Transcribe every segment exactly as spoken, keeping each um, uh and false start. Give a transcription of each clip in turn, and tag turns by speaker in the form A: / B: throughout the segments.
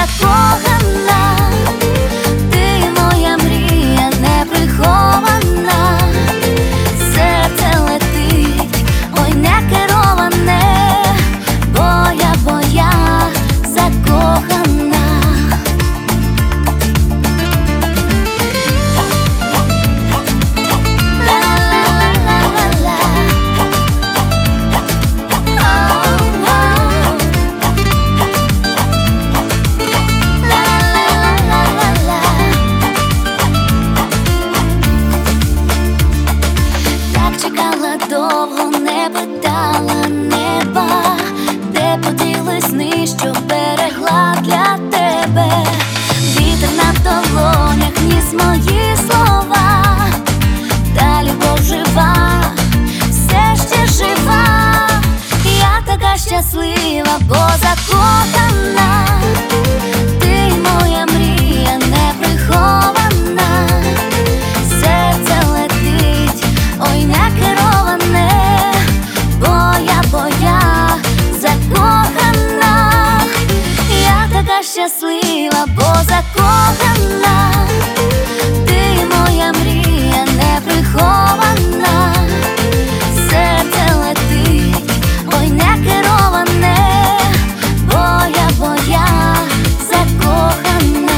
A: закохана, ти моя мрія неприхована, серце летить, ой, не кероване, бо я, бо я закохана. Довго не питала неба, де поділи сни, що берегла для тебе. Вітер на долонях ніс мої слова, та любов жива, все ще жива. Я така щаслива, бо закохана, ти моя мрія неприхована, серце летить, ой, не кероване, щаслива, бо закохана, ти моя мрія неприхована, серце летить, ой, не кероване, бо я, бо я закохана.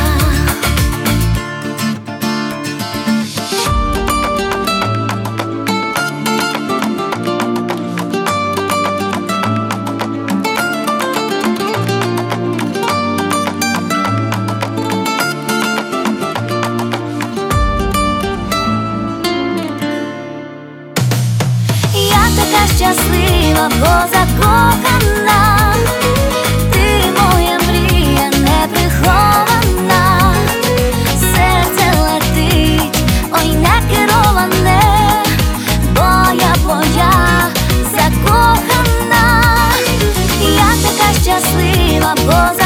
A: Щаслива, бо закохана, ти моя мрія неприхована, серце летить, ой, не кероване, бо я, бо я закохана. Я така щаслива, бо